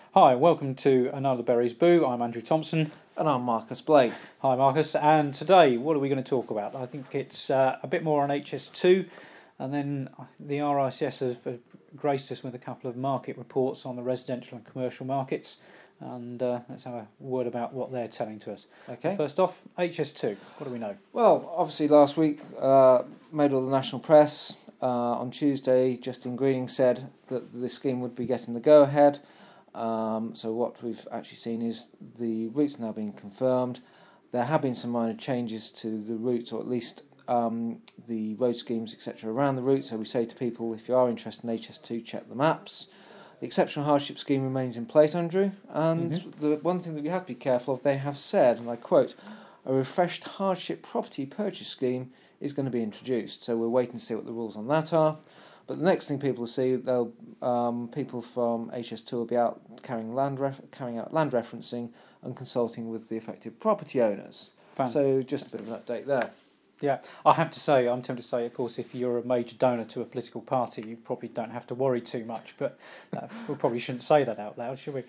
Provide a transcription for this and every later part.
Hi, welcome to another Berries Boo. I'm Andrew Thompson. And I'm Marcus Blake. Hi, Marcus. And today, what are we going to talk about? I think it's a bit more on HS2, and then the RICS have graced us with a couple of market reports on the residential and commercial markets, and let's have a word about what they're telling to us. Okay. First off, HS2. What do we know? Well, obviously last week made all the national press. On Tuesday, Justine Greening said that the scheme would be getting the go-ahead. So what we've actually seen is the routes now being confirmed. There have been some minor changes to the routes, or at least the road schemes, etc. around the route. So we say to people, if you are interested in HS2, check the maps. The exceptional hardship scheme remains in place, Andrew. And the one thing that we have to be careful of, they have said, and I quote, a refreshed hardship property purchase scheme is going to be introduced. So we're waiting to see what the rules on that are. But the next thing people will see, people from HS2 will be out carrying out land referencing and consulting with the affected property owners. So just a bit of an update there. Yeah, I have to say, I'm tempted to say, of course, if you're a major donor to a political party, you probably don't have to worry too much, but we probably shouldn't say that out loud, should we?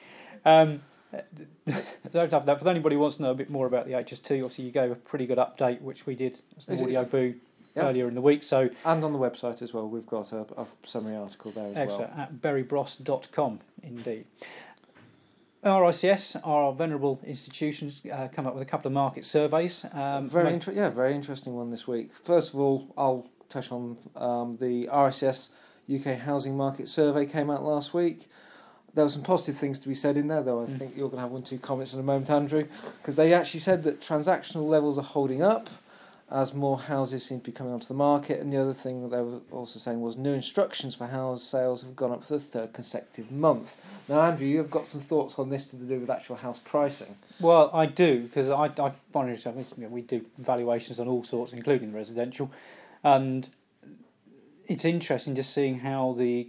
For anybody who wants to know a bit more about the HS2, obviously you gave a pretty good update, which we did as an audio boo earlier in the week. So and on the website as well, we've got a summary article there as excellent, well. At berrybros.com, indeed. RICS, our venerable institutions, come up with a couple of market surveys. Very interesting one this week. First of all, I'll touch on the RICS UK Housing Market Survey came out last week. There were some positive things to be said in there, though. I think you're going to have 1 or 2 comments in a moment, Andrew, because they actually said that transactional levels are holding up as more houses seem to be coming onto the market. And the other thing that they were also saying was new instructions for house sales have gone up for the 3rd consecutive month. Now, Andrew, you've got some thoughts on this to do with actual house pricing. Well, I do, because I find it, we do valuations on all sorts, including residential, and it's interesting just seeing how the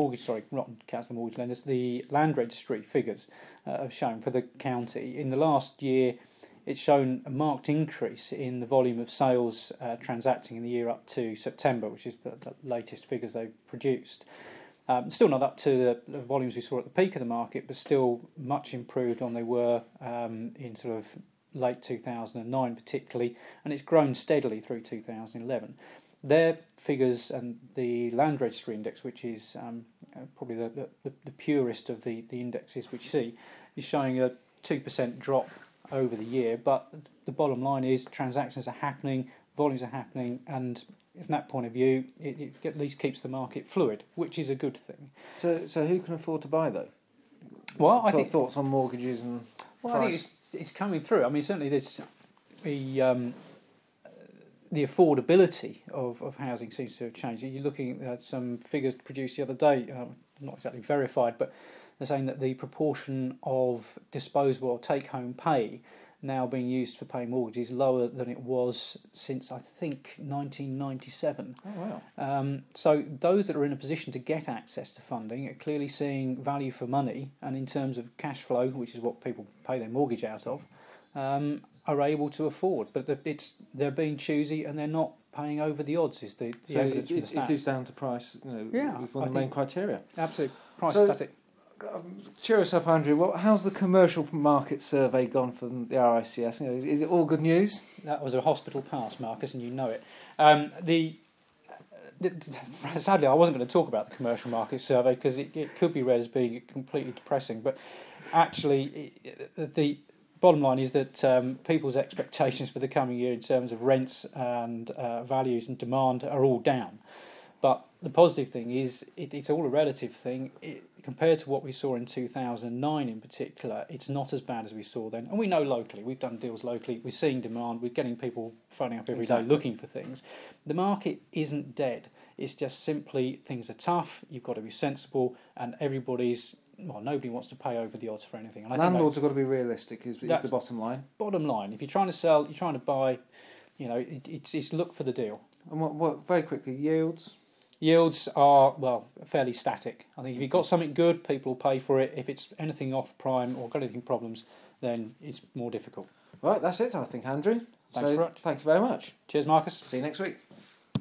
the land registry figures have shown for the county. In the last year, it's shown a marked increase in the volume of sales transacting in the year up to September, which is the latest figures they've produced. Still not up to the volumes we saw at the peak of the market, but still much improved on they were in sort of late 2009 particularly, and it's grown steadily through 2011. Their figures and the Land Registry Index, which is probably the purest of the indexes which you see, is showing a 2% drop over the year, but the bottom line is transactions are happening, volumes are happening, and from that point of view, it at least keeps the market fluid, which is a good thing. So who can afford to buy, though? Well, I think thoughts on mortgages and price? I think it's coming through. I mean, certainly there's the affordability of housing seems to have changed. You're looking at some figures produced the other day, not exactly verified, but they're saying that the proportion of disposable or take-home pay now being used for paying mortgages is lower than it was since, I think, 1997. Oh, wow. So those that are in a position to get access to funding are clearly seeing value for money, and in terms of cash flow, which is what people pay their mortgage out of, are able to afford. But they're being choosy and they're not paying over the odds, is the evidence from the stats. It is down to price, with one of the main criteria. Absolutely. Price static. Cheer us up, Andrew. How's the commercial market survey gone from the RICS? Is it all good news? That was a hospital pass, Marcus, and you know it. Sadly, I wasn't going to talk about the commercial market survey because it could be read as being completely depressing. But actually, the bottom line is that people's expectations for the coming year in terms of rents and values and demand are all down. But the positive thing is it's all a relative thing. Compared to what we saw in 2009 in particular, it's not as bad as we saw then. And we know locally, we've done deals locally, we're seeing demand, we're getting people phoning up every day looking for things. The market isn't dead. It's just simply things are tough, you've got to be sensible, and nobody wants to pay over the odds for anything. And landlords have got to be realistic, is the bottom line. Bottom line. If you're trying to sell, you're trying to buy, it's look for the deal. And what very quickly, yields? Yields are, fairly static. I think if you've got something good, people will pay for it. If it's anything off prime or got anything problems, then it's more difficult. Right, that's it, I think, Andrew. Thank you very much. Thank you very much. Cheers, Marcus. See you next week.